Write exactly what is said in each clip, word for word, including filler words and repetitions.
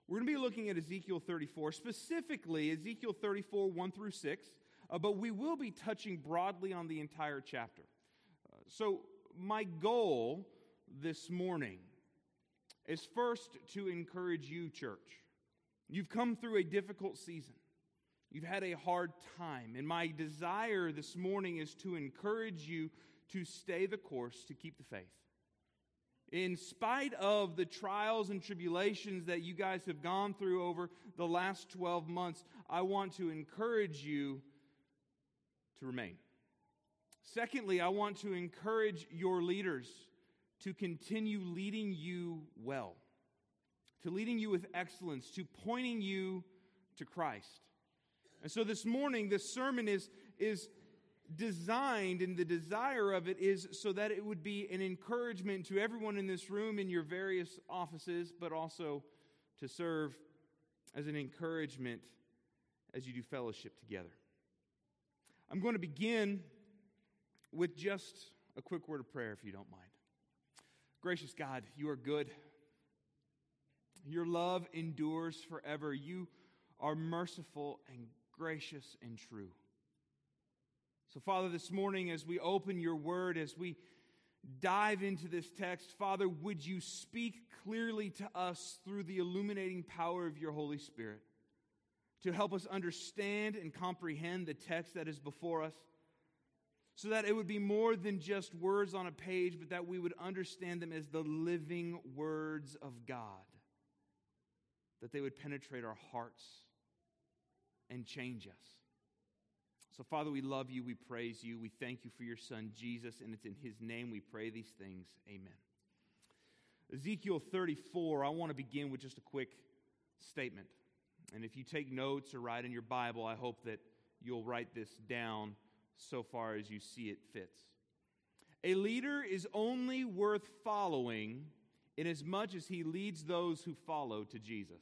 We're going to be looking at Ezekiel thirty-four, specifically Ezekiel thirty-four, one through six, uh, but we will be touching broadly on the entire chapter. Uh, so my goal this morning is first to encourage you, church. You've come through a difficult season. You've had a hard time, and my desire this morning is to encourage you to stay the course, to keep the faith. In spite of the trials and tribulations that you guys have gone through over the last twelve months, I want to encourage you to remain. Secondly, I want to encourage your leaders to continue leading you well, to leading you with excellence, to pointing you to Christ. And so this morning, this sermon is, is designed, and the desire of it is so that it would be an encouragement to everyone in this room in your various offices, but also to serve as an encouragement as you do fellowship together. I'm going to begin with just a quick word of prayer, if you don't mind. Gracious God, you are good. Your love endures forever. You are merciful and gracious and true. So, Father, this morning as we open your word, as we dive into this text, Father, would you speak clearly to us through the illuminating power of your Holy Spirit to help us understand and comprehend the text that is before us, so that it would be more than just words on a page, but that we would understand them as the living words of God, that they would penetrate our hearts and change us. So, Father, we love you, we praise you, we thank you for your Son, Jesus, and it's in his name we pray these things. Amen. Ezekiel thirty-four, I want to begin with just a quick statement. And if you take notes or write in your Bible, I hope that you'll write this down so far as you see it fits. A leader is only worth following inasmuch as he leads those who follow to Jesus.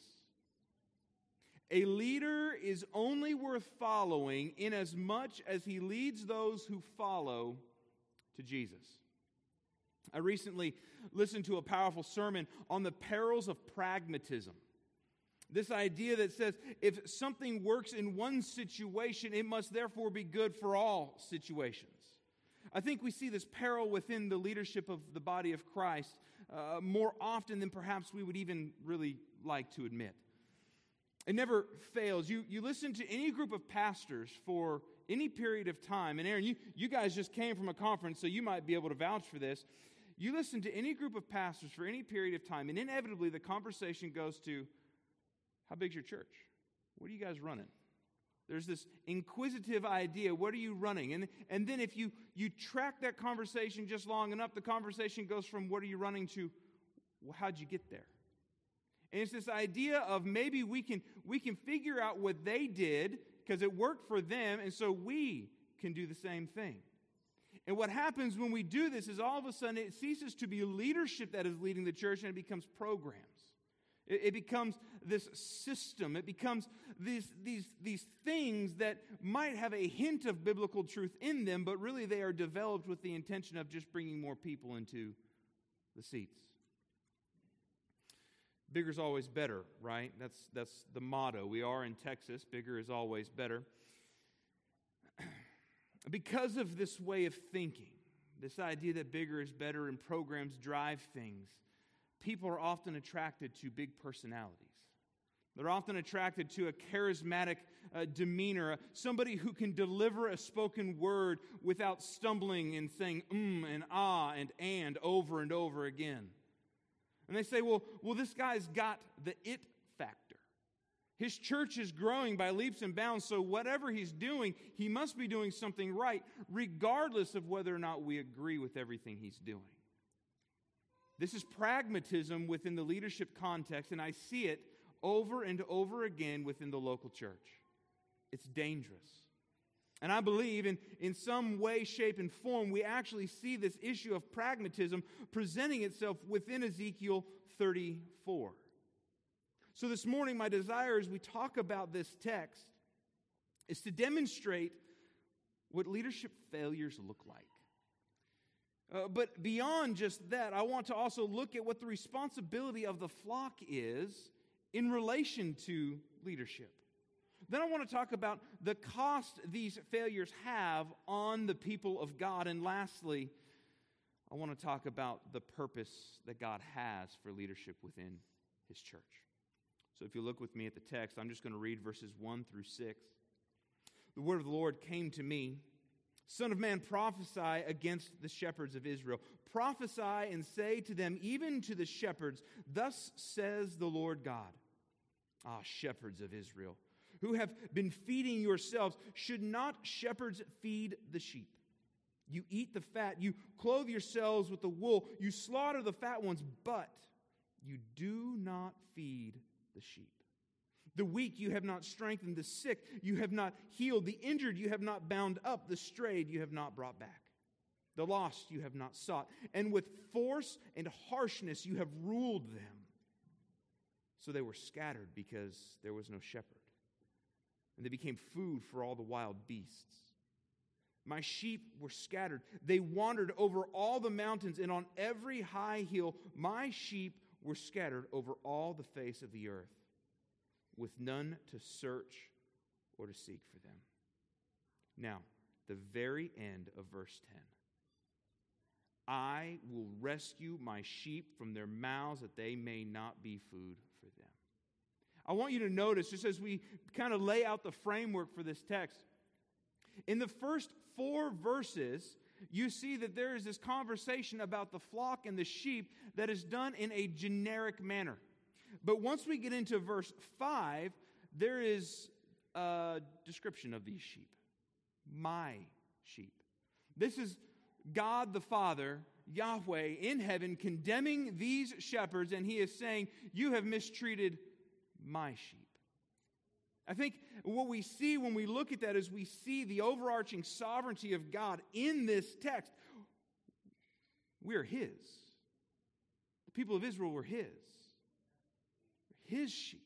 A leader is only worth following inasmuch as he leads those who follow to Jesus. I recently listened to a powerful sermon on the perils of pragmatism. This idea that says if something works in one situation, it must therefore be good for all situations. I think we see this peril within the leadership of the body of Christ uh, more often than perhaps we would even really like to admit. It never fails. You, you listen to any group of pastors for any period of time, and Aaron, you, you guys just came from a conference, so you might be able to vouch for this. You listen to any group of pastors for any period of time, and inevitably the conversation goes to, how big's your church? What are you guys running? There's this inquisitive idea, what are you running? And, and then if you, you track that conversation just long enough, the conversation goes from what are you running to, well, how'd you get there? And it's this idea of maybe we can, we can figure out what they did because it worked for them, and so we can do the same thing. And what happens when we do this is all of a sudden it ceases to be leadership that is leading the church, and it becomes programs. It, it becomes this system. It becomes these, these, these things that might have a hint of biblical truth in them, but really they are developed with the intention of just bringing more people into the seats. Bigger is always better, right? That's that's the motto. We are in Texas. Bigger is always better. Because of this way of thinking, this idea that bigger is better and programs drive things, people are often attracted to big personalities. They're often attracted to a charismatic uh, demeanor, somebody who can deliver a spoken word without stumbling and saying mm and ah and and over and over again. And they say, well, well, this guy's got the it factor. His church is growing by leaps and bounds, so whatever he's doing, he must be doing something right, regardless of whether or not we agree with everything he's doing. This is pragmatism within the leadership context, and I see it over and over again within the local church. It's dangerous. And I believe in, in some way, shape, and form, we actually see this issue of pragmatism presenting itself within Ezekiel thirty-four. So this morning, my desire as we talk about this text is to demonstrate what leadership failures look like. Uh, but beyond just that, I want to also look at what the responsibility of the flock is in relation to leadership. Then I want to talk about the cost these failures have on the people of God. And lastly, I want to talk about the purpose that God has for leadership within His church. So if you look with me at the text, I'm just going to read verses one through six. The word of the Lord came to me, Son of man, prophesy against the shepherds of Israel. Prophesy and say to them, even to the shepherds, thus says the Lord God. Ah, shepherds of Israel, who have been feeding yourselves, should not shepherds feed the sheep? You eat the fat, you clothe yourselves with the wool, you slaughter the fat ones, but you do not feed the sheep. The weak you have not strengthened, the sick you have not healed, the injured you have not bound up, the strayed you have not brought back. The lost you have not sought, and with force and harshness you have ruled them. So they were scattered because there was no shepherd, and they became food for all the wild beasts. My sheep were scattered. They wandered over all the mountains, and on every high hill my sheep were scattered over all the face of the earth, with none to search or to seek for them. Now, the very end of verse ten. I will rescue my sheep from their mouths, that they may not be food for them. I want you to notice, just as we kind of lay out the framework for this text, in the first four verses, you see that there is this conversation about the flock and the sheep that is done in a generic manner. But once we get into verse five, there is a description of these sheep. My sheep. This is God the Father, Yahweh, in heaven, condemning these shepherds, and He is saying, you have mistreated my sheep. I think what we see when we look at that is we see the overarching sovereignty of God in this text. We're His. The people of Israel were His. His sheep.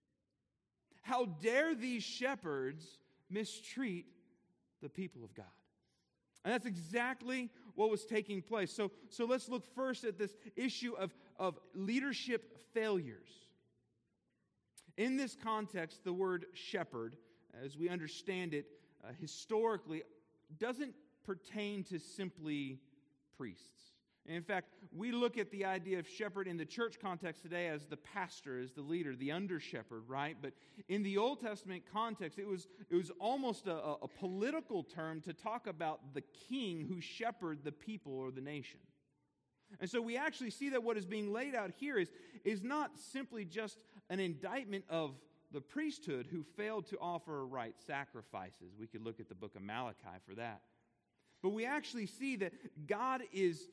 How dare these shepherds mistreat the people of God? And that's exactly what was taking place. So, so let's look first at this issue of, of leadership failures. In this context, the word shepherd, as we understand it uh, historically, doesn't pertain to simply priests. In fact, we look at the idea of shepherd in the church context today as the pastor, as the leader, the under-shepherd, right? But in the Old Testament context, it was, it was almost a, a political term to talk about the king who shepherded the people or the nation. And so we actually see that what is being laid out here is, is not simply just an indictment of the priesthood who failed to offer right sacrifices. We could look at the book of Malachi for that. But we actually see that God is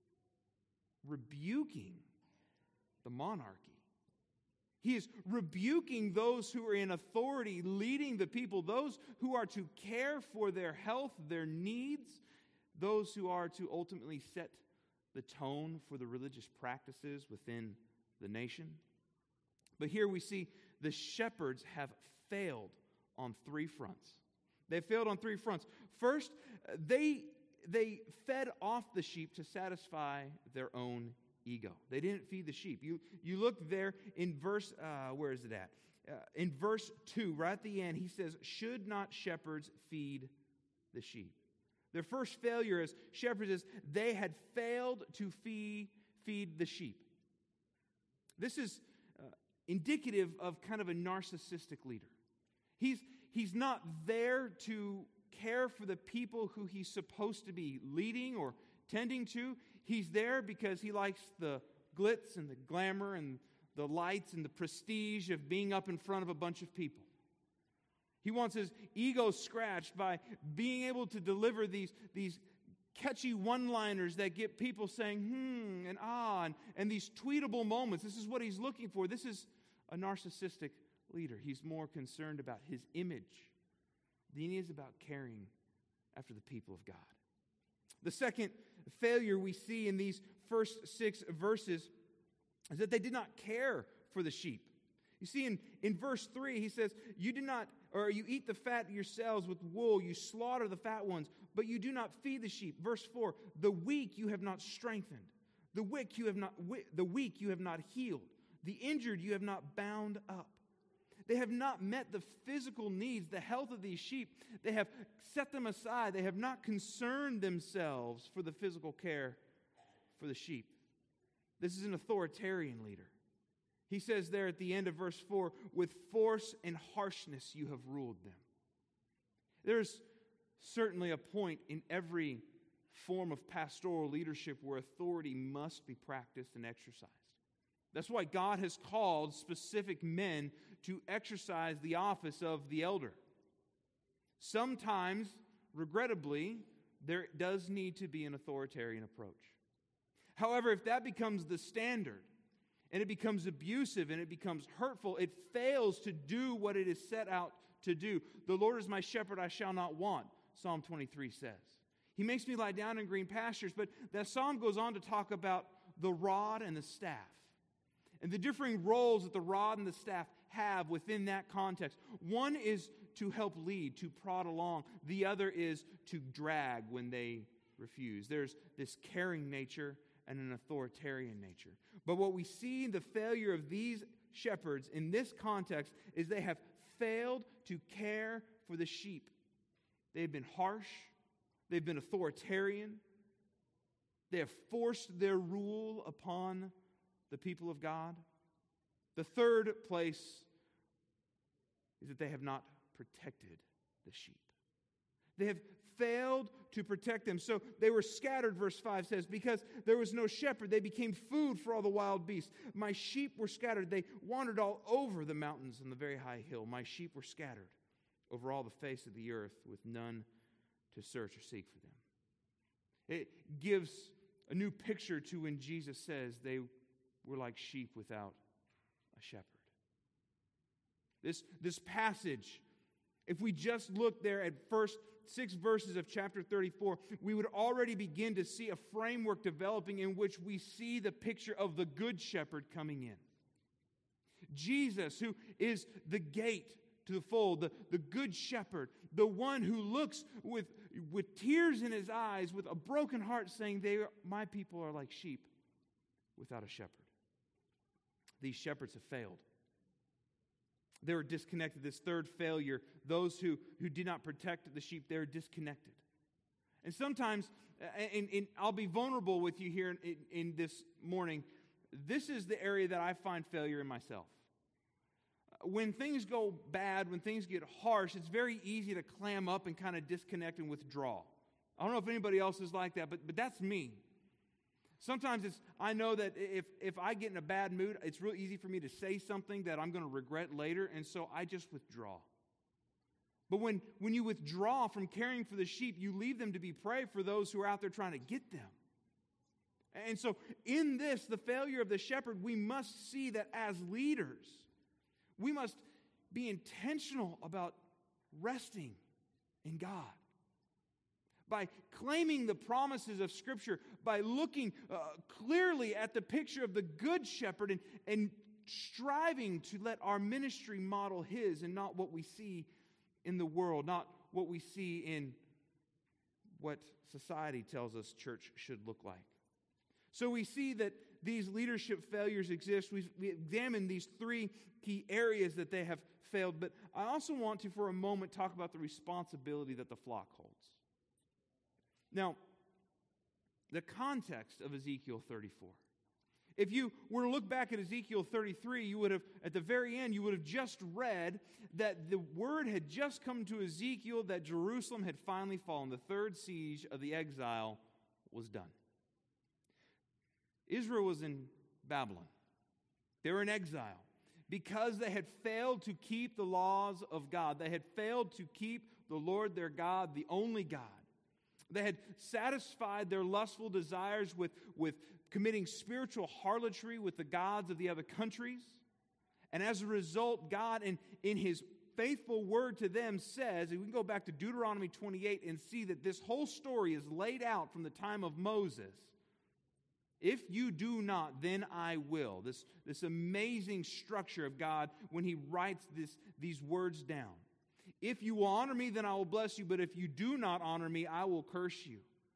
rebuking the monarchy. He is rebuking those who are in authority, leading the people, those who are to care for their health, their needs, those who are to ultimately set the tone for the religious practices within the nation. But here we see the shepherds have failed on three fronts. They failed on three fronts. First, they They fed off the sheep to satisfy their own ego. They didn't feed the sheep. You, you look there in verse, uh, where is it at? Uh, in verse two, right at the end, he says, should not shepherds feed the sheep? Their first failure as shepherds is they had failed to feed, feed the sheep. This is uh, indicative of kind of a narcissistic leader. He's, he's not there to care for the people who he's supposed to be leading or tending to. He's there because he likes the glitz and the glamour and the lights and the prestige of being up in front of a bunch of people. He wants his ego scratched by being able to deliver these, these catchy one-liners that get people saying, hmm, and ah, and, and these tweetable moments. This is what he's looking for. This is a narcissistic leader. He's more concerned about his image than he is about caring after the people of God. The second failure we see in these first six verses is that they did not care for the sheep. You see, in, in verse three, he says, you do not, or you eat the fat yourselves with wool, you slaughter the fat ones, but you do not feed the sheep. Verse four, the weak you have not strengthened. The weak you have not, the weak you have not healed. The injured you have not bound up. They have not met the physical needs, the health of these sheep. They have set them aside. They have not concerned themselves for the physical care for the sheep. This is an authoritarian leader. He says there at the end of verse four, with force and harshness you have ruled them. There's certainly a point in every form of pastoral leadership where authority must be practiced and exercised. That's why God has called specific men to exercise the office of the elder. Sometimes, regrettably, there does need to be an authoritarian approach. However, if that becomes the standard, and it becomes abusive, and it becomes hurtful, it fails to do what it is set out to do. The Lord is my shepherd, I shall not want, Psalm twenty-three says. He makes me lie down in green pastures, but that psalm goes on to talk about the rod and the staff, and the differing roles that the rod and the staff have within that context. One is to help lead, to prod along. The other is to drag when they refuse. There's this caring nature and an authoritarian nature. But what we see in the failure of these shepherds in this context is they have failed to care for the sheep. They've been harsh. They've been authoritarian. They have forced their rule upon the people of God. The third place is that they have not protected the sheep. They have failed to protect them. So they were scattered, verse five says, because there was no shepherd. They became food for all the wild beasts. My sheep were scattered. They wandered all over the mountains and the very high hill. My sheep were scattered over all the face of the earth with none to search or seek for them. It gives a new picture to when Jesus says they were like sheep without a shepherd. This, this passage, if we just look there at first six verses of chapter thirty-four, we would already begin to see a framework developing in which we see the picture of the good shepherd coming in. Jesus, who is the gate to the fold, the, the good shepherd, the one who looks with, with tears in his eyes, with a broken heart, saying, "They, are, my people are like sheep without a shepherd." These shepherds have failed. They were disconnected. This third failure, those who, who did not protect the sheep, they're disconnected. And sometimes, and, and I'll be vulnerable with you here in, in this morning, this is the area that I find failure in myself. When things go bad, when things get harsh, it's very easy to clam up and kind of disconnect and withdraw. I don't know if anybody else is like that, but, but that's me. Sometimes it's, I know that if, if I get in a bad mood, it's real easy for me to say something that I'm going to regret later, and so I just withdraw. But when, when you withdraw from caring for the sheep, you leave them to be prey for those who are out there trying to get them. And so in this, the failure of the shepherd, we must see that as leaders, we must be intentional about resting in God. By claiming the promises of Scripture, by looking uh, clearly at the picture of the good shepherd and, and striving to let our ministry model his and not what we see in the world, not what we see in what society tells us church should look like. So we see that these leadership failures exist. We, we examine these three key areas that they have failed, but I also want to, for a moment, talk about the responsibility that the flock holds. Now, the context of Ezekiel thirty-four. If you were to look back at Ezekiel thirty-three, you would have, at the very end, you would have just read that the word had just come to Ezekiel that Jerusalem had finally fallen. The third siege of the exile was done. Israel was in Babylon. They were in exile because they had failed to keep the laws of God. They had failed to keep the Lord their God, the only God. They had satisfied their lustful desires with, with committing spiritual harlotry with the gods of the other countries. And as a result, God, in, in His faithful word to them, says, and we can go back to Deuteronomy twenty-eight and see that this whole story is laid out from the time of Moses. If you do not, then I will. This, this amazing structure of God when He writes this, these words down. If you will honor me, then I will bless you. But if you do not honor me, I will curse you.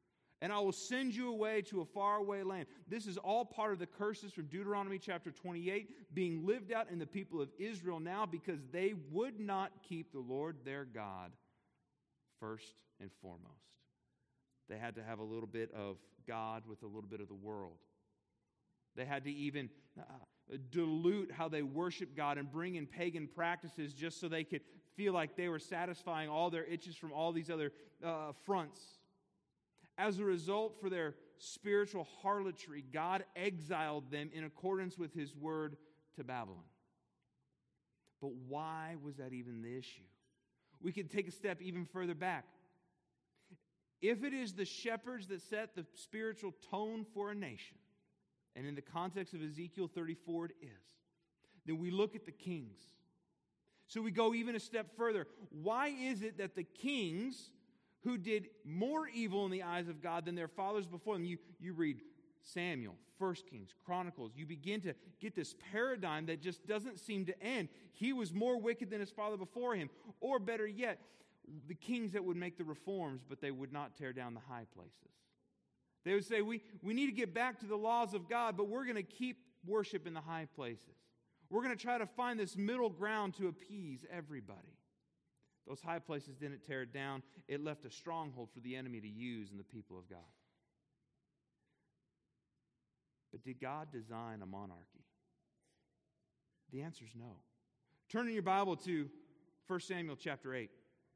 and I will send you away to a faraway land. This is all part of the curses from Deuteronomy chapter twenty-eight being lived out in the people of Israel now because they would not keep the Lord their God first and foremost. They had to have a little bit of God with a little bit of the world. They had to even uh, dilute how they worship God and bring in pagan practices just so they could feel like they were satisfying all their itches from all these other uh, fronts. As a result, for their spiritual harlotry, God exiled them in accordance with His word to Babylon. But why was that even the issue? We could take a step even further back. If it is the shepherds that set the spiritual tone for a nation, and in the context of Ezekiel thirty-four it is, then we look at the kings. So we go even a step further. Why is it that the kings who did more evil in the eyes of God than their fathers before them, you, you read Samuel, First Kings, Chronicles, you begin to get this paradigm that just doesn't seem to end. He was more wicked than his father before him. Or better yet, the kings that would make the reforms, but they would not tear down the high places. They would say, we, we need to get back to the laws of God, but we're going to keep worship in the high places. We're going to try to find this middle ground to appease everybody. Those high places didn't tear it down. It left a stronghold for the enemy to use in the people of God. But did God design a monarchy? The answer is no. Turn in your Bible to First Samuel chapter eight.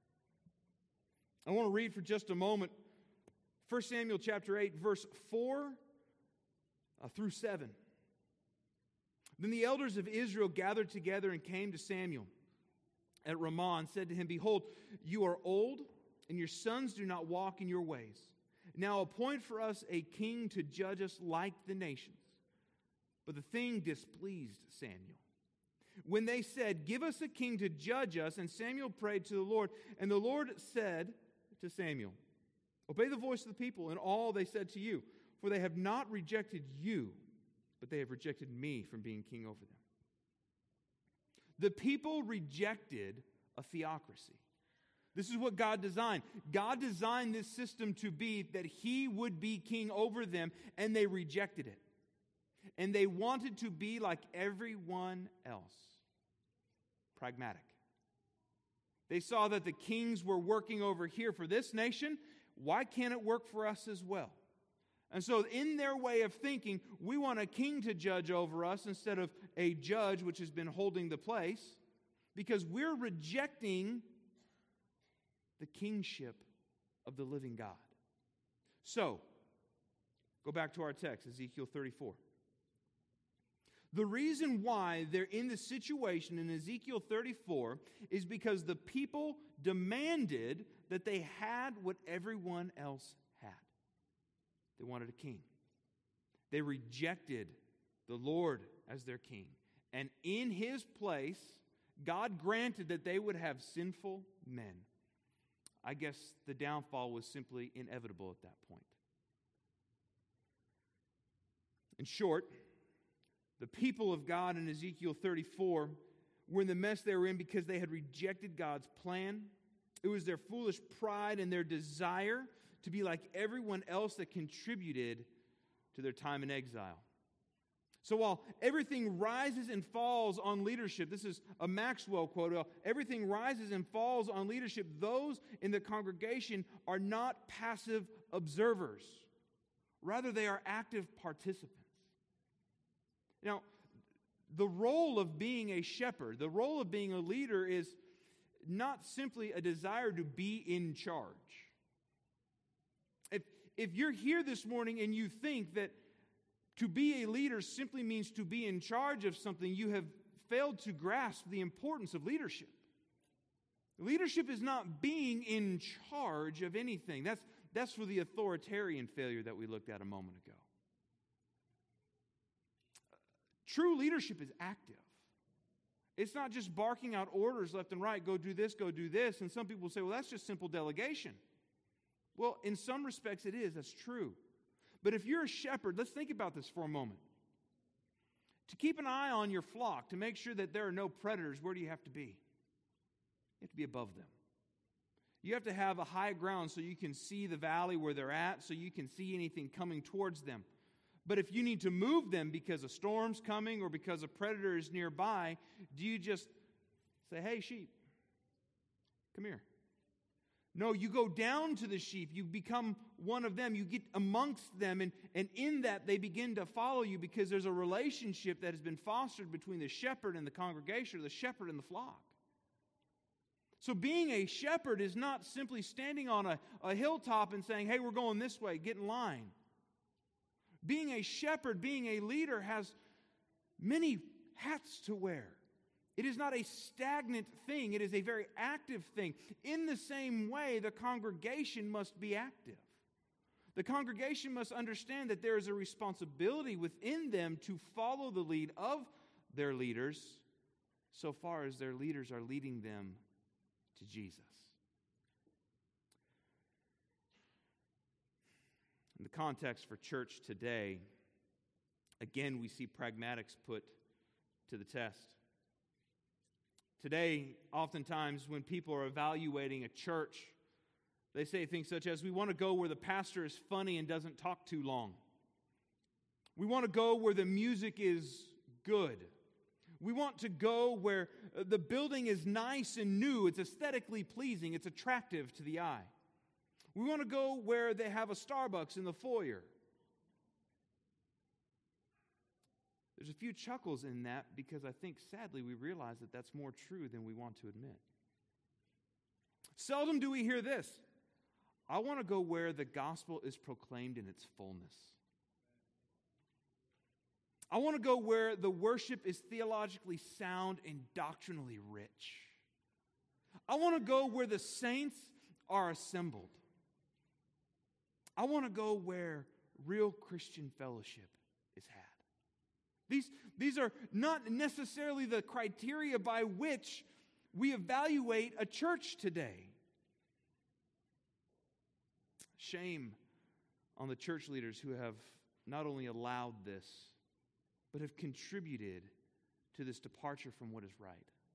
I want to read for just a moment First Samuel chapter eight, verse four uh, through seven. Then the elders of Israel gathered together and came to Samuel at Ramah and said to him, Behold, you are old, and your sons do not walk in your ways. Now appoint for us a king to judge us like the nations. But the thing displeased Samuel. When they said, Give us a king to judge us, and Samuel prayed to the Lord, and the Lord said to Samuel, Obey the voice of the people in all they said to you, for they have not rejected you, but they have rejected me from being king over them. The people rejected a theocracy. This is what God designed. God designed this system to be that He would be king over them, and they rejected it. And they wanted to be like everyone else. Pragmatic. They saw that the kings were working over here for this nation. Why can't it work for us as well? And so in their way of thinking, we want a king to judge over us instead of a judge which has been holding the place, because we're rejecting the kingship of the living God. So, go back to our text, Ezekiel thirty-four. The reason why they're in the situation in Ezekiel thirty-four is because the people demanded that they had what everyone else had. They wanted a king. They rejected the Lord as their king. And in His place, God granted that they would have sinful men. I guess the downfall was simply inevitable at that point. In short, the people of God in Ezekiel thirty-four were in the mess they were in because they had rejected God's plan. It was their foolish pride and their desire to be like everyone else that contributed to their time in exile. So while everything rises and falls on leadership, this is a Maxwell quote, everything rises and falls on leadership, those in the congregation are not passive observers. Rather, they are active participants. Now, the role of being a shepherd, the role of being a leader is not simply a desire to be in charge. If, if you're here this morning and you think that to be a leader simply means to be in charge of something, you have failed to grasp the importance of leadership. Leadership is not being in charge of anything. That's, that's for the authoritarian failure that we looked at a moment ago. True leadership is active. It's not just barking out orders left and right, go do this, go do this. And some people say, well, that's just simple delegation. Well, in some respects it is, that's true. But if you're a shepherd, let's think about this for a moment. To keep an eye on your flock, to make sure that there are no predators, where do you have to be? You have to be above them. You have to have a high ground so you can see the valley where they're at, so you can see anything coming towards them. But if you need to move them because a storm's coming or because a predator is nearby, do you just say, hey, sheep, come here? No, you go down to the sheep. You become one of them. You get amongst them, and, and in that they begin to follow you because there's a relationship that has been fostered between the shepherd and the congregation, or the shepherd and the flock. So being a shepherd is not simply standing on a, a hilltop and saying, hey, we're going this way, get in line. Being a shepherd, being a leader has many hats to wear. It is not a stagnant thing. It is a very active thing. In the same way, the congregation must be active. The congregation must understand that there is a responsibility within them to follow the lead of their leaders so far as their leaders are leading them to Jesus. In the context for church today, again, we see pragmatics put to the test. Today, oftentimes, when people are evaluating a church, they say things such as, we want to go where the pastor is funny and doesn't talk too long. We want to go where the music is good. We want to go where the building is nice and new. It's aesthetically pleasing. It's attractive to the eye. We want to go where they have a Starbucks in the foyer. There's a few chuckles in that because I think, sadly, we realize that that's more true than we want to admit. Seldom do we hear this. I want to go where the gospel is proclaimed in its fullness. I want to go where the worship is theologically sound and doctrinally rich. I want to go where the saints are assembled. I want to go where real Christian fellowship is had. These, these are not necessarily the criteria by which we evaluate a church today. Shame on the church leaders who have not only allowed this, but have contributed to this departure from what is right.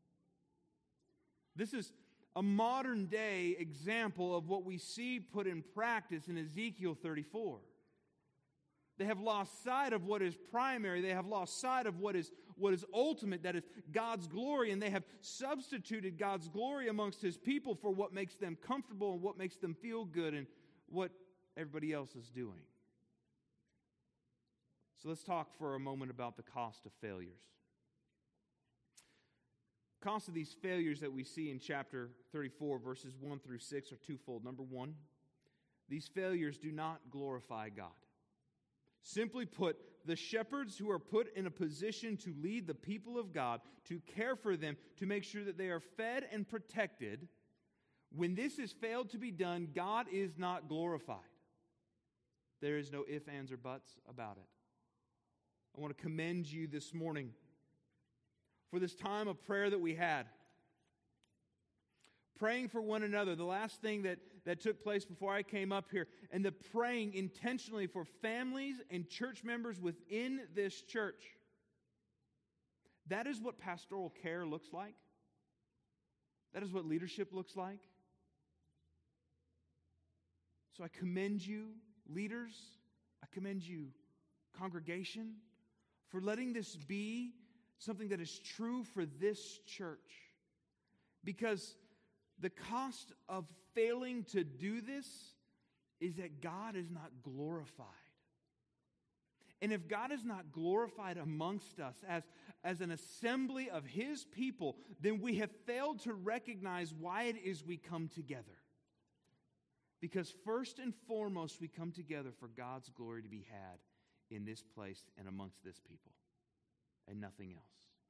This is a modern day example of what we see put in practice in Ezekiel thirty-four. They have lost sight of what is primary. They have lost sight of what is, what is ultimate, that is God's glory, and they have substituted God's glory amongst His people for what makes them comfortable and what makes them feel good and what everybody else is doing. So let's talk for a moment about the cost of failures. The cost of these failures that we see in chapter thirty-four, verses one through six, are twofold. Number one, these failures do not glorify God. Simply put, the shepherds who are put in a position to lead the people of God, to care for them, to make sure that they are fed and protected, when this has failed to be done, God is not glorified. There is no ifs, ands, or buts about it. I want to commend you this morning for this time of prayer that we had. Praying for one another, the last thing that, that took place before I came up here, and the praying intentionally for families and church members within this church. That is what pastoral care looks like. That is what leadership looks like. So I commend you, leaders. I commend you, congregation, for letting this be something that is true for this church. Because the cost of failing to do this is that God is not glorified. And if God is not glorified amongst us as, as an assembly of His people, then we have failed to recognize why it is we come together. Because first and foremost, we come together for God's glory to be had in this place and amongst this people, and nothing else.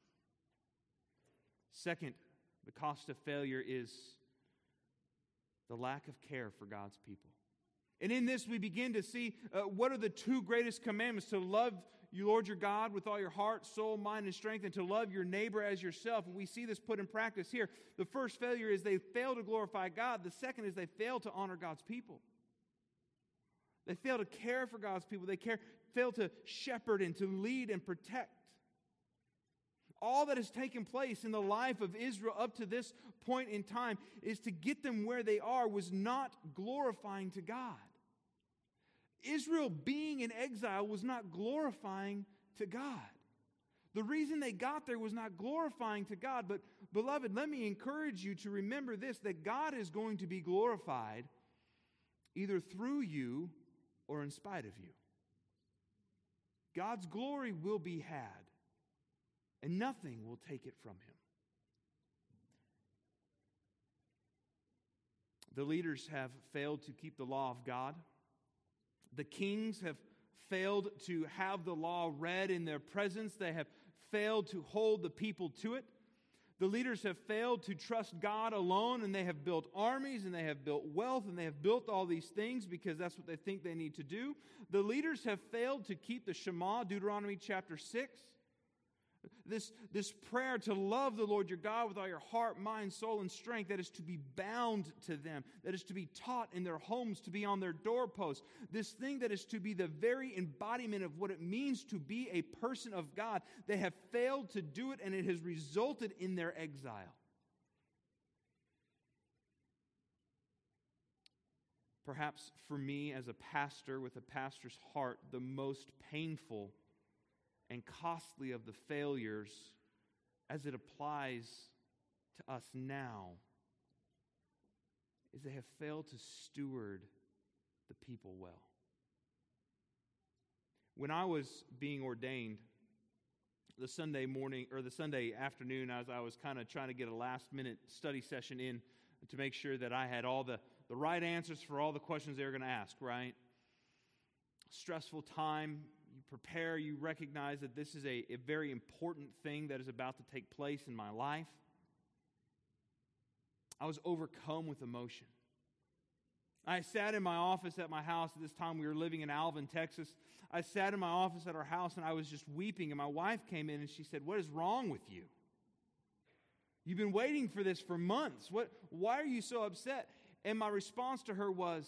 Second, the cost of failure is the lack of care for God's people. And in this, we begin to see uh, what are the two greatest commandments: to love you, Lord your God, with all your heart, soul, mind, and strength, and to love your neighbor as yourself. And we see this put in practice here. The first failure is they fail to glorify God. The second is they fail to honor God's people. They fail to care for God's people. They care, fail to shepherd and to lead and protect. All that has taken place in the life of Israel up to this point in time is to get them where they are was not glorifying to God. Israel being in exile was not glorifying to God. The reason they got there was not glorifying to God. But, beloved, let me encourage you to remember this, that God is going to be glorified either through you or in spite of you. God's glory will be had, and nothing will take it from Him. The leaders have failed to keep the law of God. The kings have failed to have the law read in their presence. They have failed to hold the people to it. The leaders have failed to trust God alone, and they have built armies, and they have built wealth, and they have built all these things because that's what they think they need to do. The leaders have failed to keep the Shema, Deuteronomy chapter six. This, this prayer to love the Lord your God with all your heart, mind, soul, and strength, that is to be bound to them, that is to be taught in their homes, to be on their doorposts. This thing that is to be the very embodiment of what it means to be a person of God. They have failed to do it, and it has resulted in their exile. Perhaps for me as a pastor with a pastor's heart, the most painful and costly of the failures as it applies to us now is they have failed to steward the people well. When I was being ordained, the Sunday morning or the Sunday afternoon, as I was kind of trying to get a last minute study session in to make sure that I had all the, the right answers for all the questions they were going to ask, right? Stressful time. You prepare, you recognize that this is a, a very important thing that is about to take place in my life. I was overcome with emotion. I sat in my office at my house. At this time, we were living in Alvin, Texas. I sat in my office at our house, and I was just weeping. And my wife came in, and she said, "What is wrong with you? You've been waiting for this for months. What? Why are you so upset?" And my response to her was,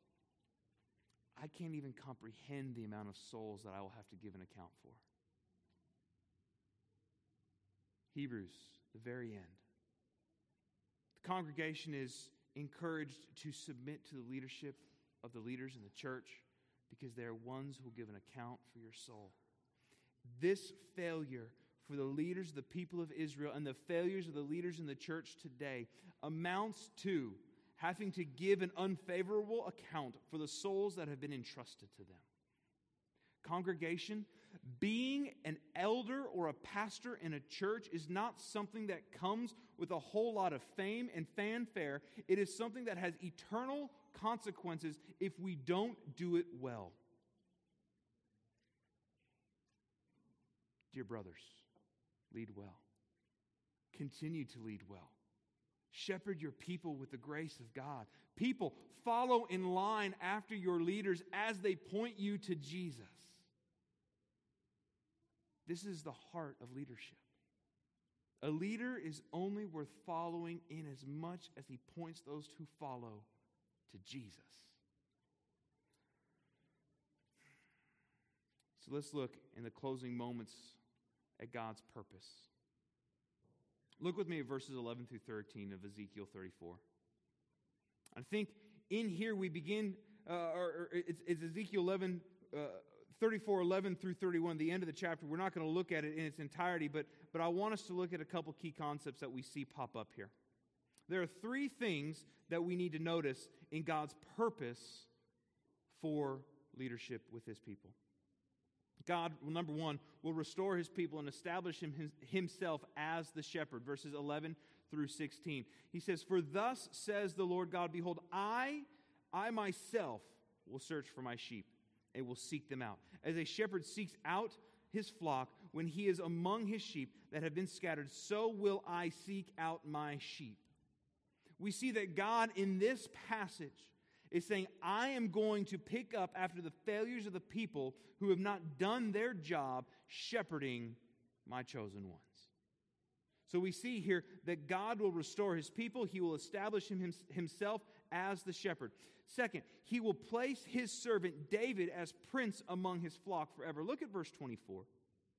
I can't even comprehend the amount of souls that I will have to give an account for. Hebrews, the very end. The congregation is encouraged to submit to the leadership of the leaders in the church because they are ones who will give an account for your soul. This failure for the leaders, the people of Israel, and the failures of the leaders in the church today amounts to having to give an unfavorable account for the souls that have been entrusted to them. Congregation, being an elder or a pastor in a church is not something that comes with a whole lot of fame and fanfare. It is something that has eternal consequences if we don't do it well. Dear brothers, lead well. Continue to lead well. Shepherd your people with the grace of God. People, follow in line after your leaders as they point you to Jesus. This is the heart of leadership. A leader is only worth following in as much as he points those who follow to Jesus. So let's look in the closing moments at God's purpose. Look with me at verses eleven through thirteen of Ezekiel thirty-four. I think in here we begin, uh, or, or it's, it's Ezekiel eleven, uh, thirty-four, eleven through thirty-one, the end of the chapter. We're not going to look at it in its entirety, but, but I want us to look at a couple key concepts that we see pop up here. There are three things that we need to notice in God's purpose for leadership with His people. God, number one, will restore His people and establish him, his, Himself as the shepherd. Verses eleven through sixteen. He says, "For thus says the Lord God, behold, I, I myself will search for my sheep and will seek them out. As a shepherd seeks out his flock when he is among his sheep that have been scattered, so will I seek out my sheep." We see that God in this passage is saying, I am going to pick up after the failures of the people who have not done their job shepherding my chosen ones. So we see here that God will restore His people. He will establish him, Himself as the shepherd. Second, He will place His servant David as prince among His flock forever. Look at verse twenty-four.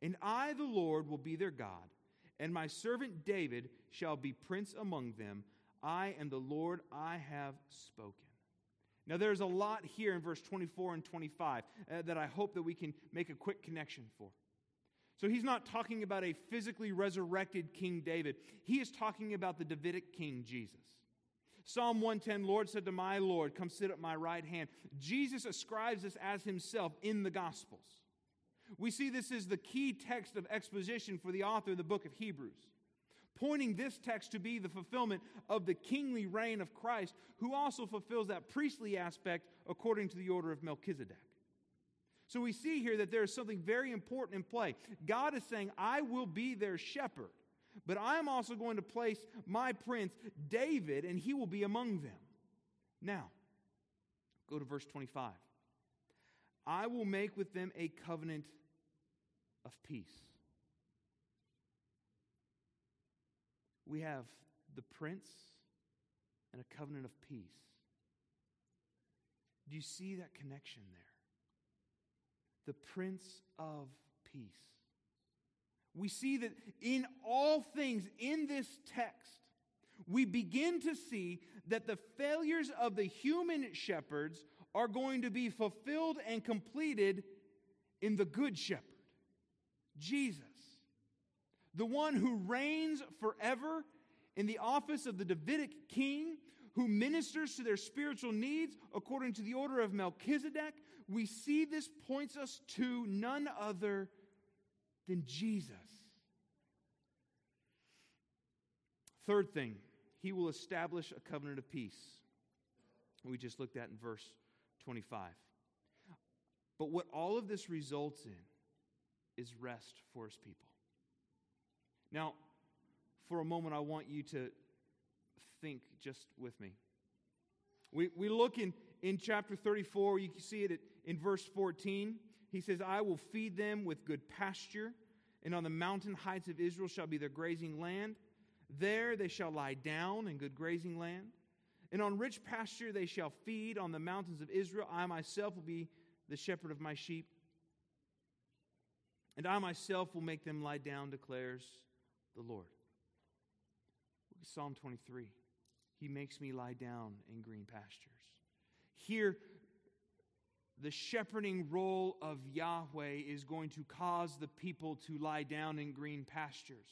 And I, the Lord, will be their God, and my servant David shall be prince among them. I am the Lord, I have spoken. Now there's a lot here in verse twenty-four and twenty-five uh, that I hope that we can make a quick connection for. So he's not talking about a physically resurrected King David. He is talking about the Davidic King Jesus. Psalm one ten, Lord said to my Lord, come sit at my right hand. Jesus ascribes this as himself in the Gospels. We see this is the key text of exposition for the author of the book of Hebrews, pointing this text to be the fulfillment of the kingly reign of Christ, who also fulfills that priestly aspect according to the order of Melchizedek. So we see here that there is something very important in play. God is saying, I will be their shepherd, but I am also going to place my prince, David, and he will be among them. Now, go to verse twenty-five. I will make with them a covenant of peace. We have the prince and a covenant of peace. Do you see that connection there? The Prince of Peace. We see that in all things in this text, we begin to see that the failures of the human shepherds are going to be fulfilled and completed in the Good Shepherd, Jesus, the one who reigns forever in the office of the Davidic king, who ministers to their spiritual needs according to the order of Melchizedek. We see this points us to none other than Jesus. Third thing, he will establish a covenant of peace. We just looked at in verse twenty-five. But what all of this results in is rest for his people. Now, for a moment, I want you to think just with me. We we look in, in chapter thirty-four, you can see it in verse fourteen. He says, I will feed them with good pasture, and on the mountain heights of Israel shall be their grazing land. There they shall lie down in good grazing land. And on rich pasture they shall feed on the mountains of Israel. I myself will be the shepherd of my sheep. And I myself will make them lie down, declares the Lord. Look at Psalm twenty-three. He makes me lie down in green pastures. Here, the shepherding role of Yahweh is going to cause the people to lie down in green pastures.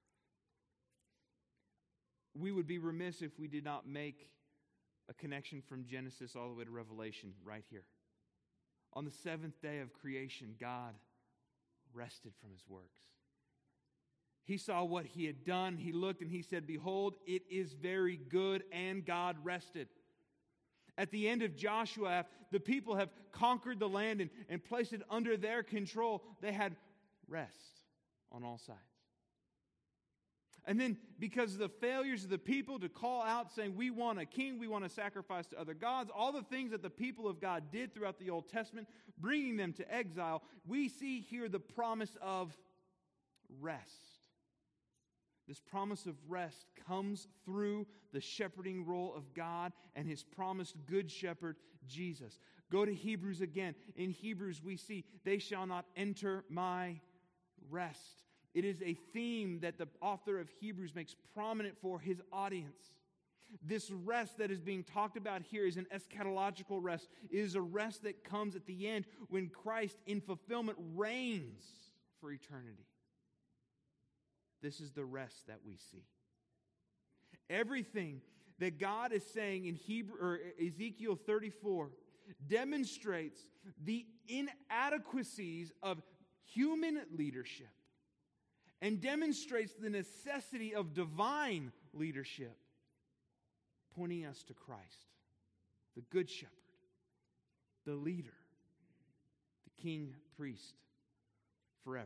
We would be remiss if we did not make a connection from Genesis all the way to Revelation right here. On the seventh day of creation, God rested from his works. He saw what he had done. He looked and he said, behold, it is very good, and God rested. At the end of Joshua, the people have conquered the land and, and placed it under their control. They had rest on all sides. And then because of the failures of the people to call out saying, we want a king, we want to sacrifice to other gods, all the things that the people of God did throughout the Old Testament, bringing them to exile, we see here the promise of rest. This promise of rest comes through the shepherding role of God and his promised good shepherd, Jesus. Go to Hebrews again. In Hebrews we see, they shall not enter my rest. It is a theme that the author of Hebrews makes prominent for his audience. This rest that is being talked about here is an eschatological rest. It is a rest that comes at the end when Christ in fulfillment reigns for eternity. This is the rest that we see. Everything that God is saying in Hebrew or Ezekiel thirty-four demonstrates the inadequacies of human leadership and demonstrates the necessity of divine leadership, pointing us to Christ, the Good Shepherd, the leader, the King, priest, forever.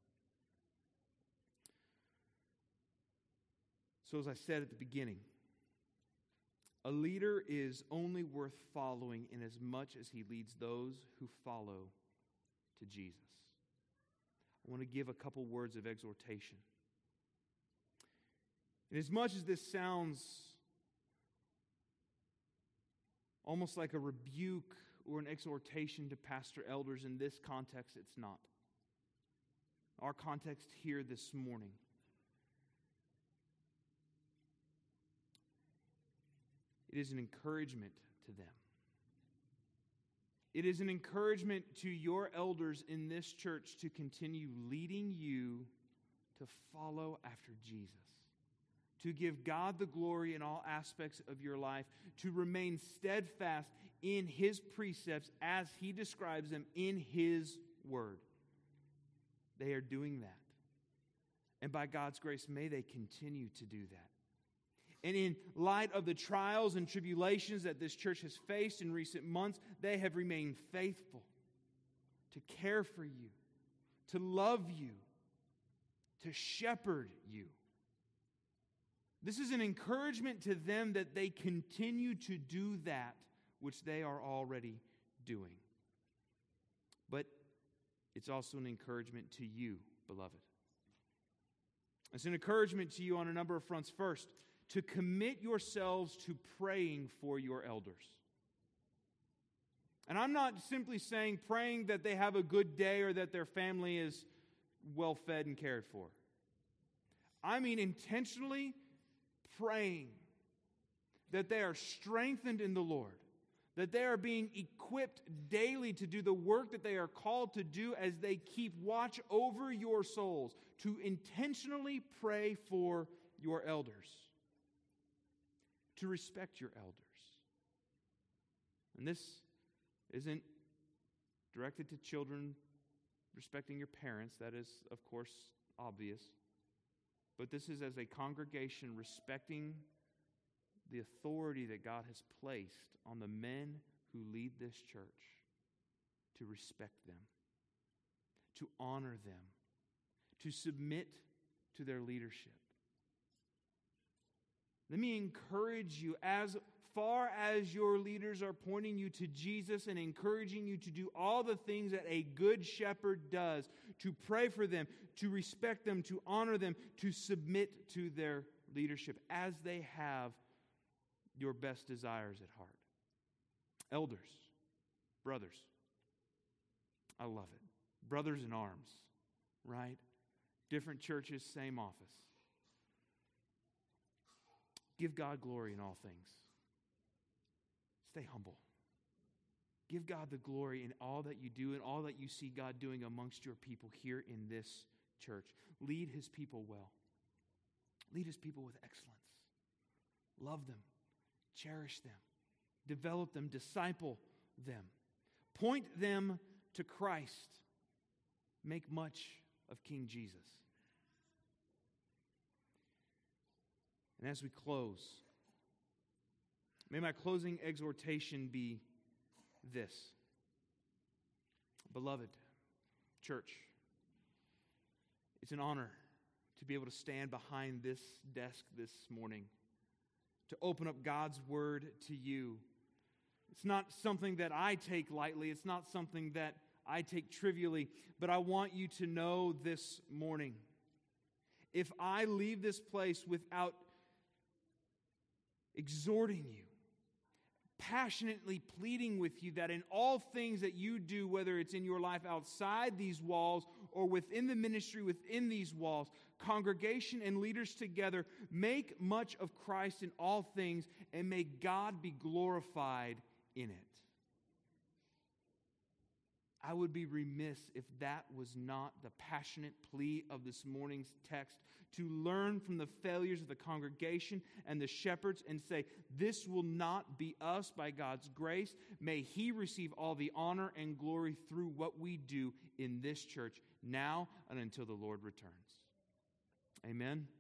So as I said at the beginning, a leader is only worth following in as much as he leads those who follow to Jesus. I want to give a couple words of exhortation. And as much as this sounds almost like a rebuke or an exhortation to pastor elders in this context, it's not. our context here this morning. It is an encouragement to them. It is an encouragement to your elders in this church to continue leading you to follow after Jesus, to give God the glory in all aspects of your life, to remain steadfast in His precepts as He describes them in His Word. They are doing that. And by God's grace, may they continue to do that. And in light of the trials and tribulations that this church has faced in recent months, they have remained faithful to care for you, to love you, to shepherd you. This is an encouragement to them that they continue to do that which they are already doing. But it's also an encouragement to you, beloved. It's an encouragement to you on a number of fronts. First, to commit yourselves to praying for your elders. And I'm not simply saying praying that they have a good day or that their family is well fed and cared for. I mean intentionally praying that they are strengthened in the Lord, that they are being equipped daily to do the work that they are called to do as they keep watch over your souls, to intentionally pray for your elders, to respect your elders. And this isn't directed to children respecting your parents. That is, of course, obvious. But this is as a congregation respecting the authority that God has placed on the men who lead this church, to respect them, to honor them, to submit to their leadership. Let me encourage you, as far as your leaders are pointing you to Jesus and encouraging you to do all the things that a good shepherd does, to pray for them, to respect them, to honor them, to submit to their leadership as they have your best desires at heart. Elders, brothers, I love it. Brothers in arms, right? Different churches, same office. Give God glory in all things. Stay humble. Give God the glory in all that you do and all that you see God doing amongst your people here in this church. Lead His people well. Lead His people with excellence. Love them. Cherish them. Develop them. Disciple them. Point them to Christ. Make much of King Jesus. And as we close, may my closing exhortation be this. Beloved church, it's an honor to be able to stand behind this desk this morning, to open up God's Word to you. It's not something that I take lightly. It's not something that I take trivially. But I want you to know this morning, if I leave this place without exhorting you, passionately pleading with you that in all things that you do, whether it's in your life outside these walls or within the ministry within these walls, congregation and leaders together, make much of Christ in all things, and may God be glorified in it. I would be remiss if that was not the passionate plea of this morning's text, to learn from the failures of the congregation and the shepherds and say, this will not be us by God's grace. May He receive all the honor and glory through what we do in this church now and until the Lord returns. Amen.